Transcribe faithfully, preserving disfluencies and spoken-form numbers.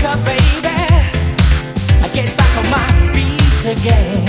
baby. I get back on my feet again.